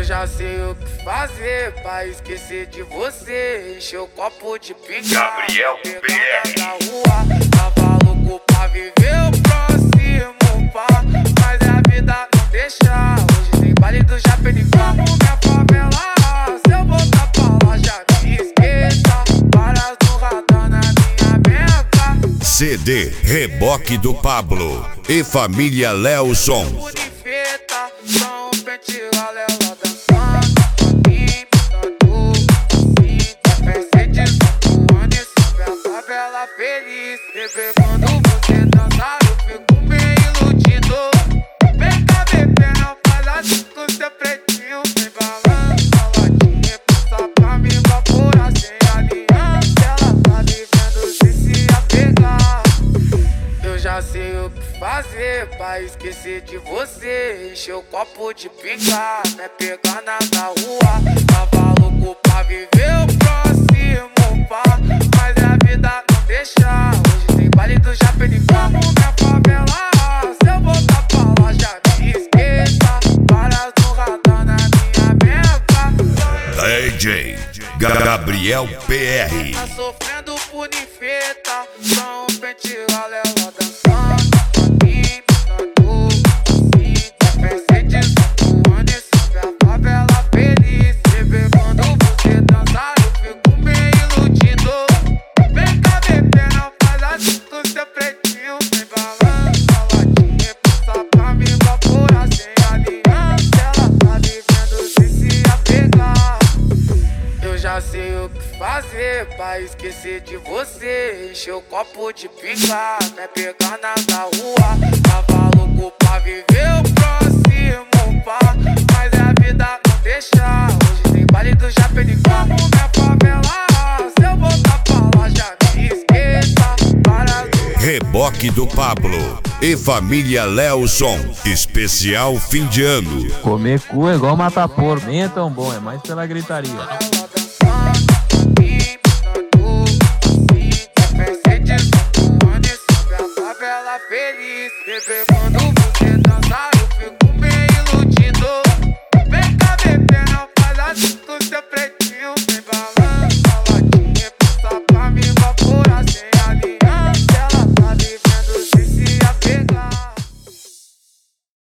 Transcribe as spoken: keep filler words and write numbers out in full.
Eu já sei o que fazer pra esquecer de você. Encher o copo de pinga, Gabriel P R. na rua, tava louco pra viver o próximo pá. Mas a vida não deixa. Hoje tem baile do Japenicó, minha favela. Se eu voltar pra lá já me esqueça. Varas no radar na minha meta. C D Reboque do Pablo e Família Léo Som. Unifeta, só um pente ela dançando. Imputador, sim, Mercedes voando e sobe a favela feliz. Bebê, quando você dançar eu fico bem iludido. Vem cá, bebê, não faz assim com seu pretinho. Vem balando, saladinha, passa pra me evaporar sem aliança. Ela tá vivendo sem se apegar. Eu já sei o que fazer pra esquecer de você. Encher o copo de pinga, né? Pegar na rua, tava louco pra viver o próximo pá. Mas a vida não deixa. Hoje tem baile do Japenicó, minha favela. Se eu voltar pra lá já me esqueça. Varas no radar na minha meta. D J Gabriel P R. Tá sofrendo por ninfeta, só um pente ela dançando. Imputador, sim, Mercedes voando e sobe a favela feliz. Bebê, quando você dançar eu fico bem iludido. Vem cá, bebê, não faz assim com seu pretinho. Vem balando, saladinha, passa pra me evaporar sem aliança. Ela tá vivendo sem se apegar. Eu já sei o que fazer pra esquecer de você. Encher o copo de pinga, né? Pegar na rua, tava louco pra viver o próximo pá. Mas a vida não deixa. Hoje tem baile do Japenicó, minha favela. Se eu voltar pra lá já me esqueça. Para do... Reboque do Pablo e Família Léo Som. Especial fim de ano. Comer cu é igual matar porco. Nem é tão bom, é mais pela gritaria.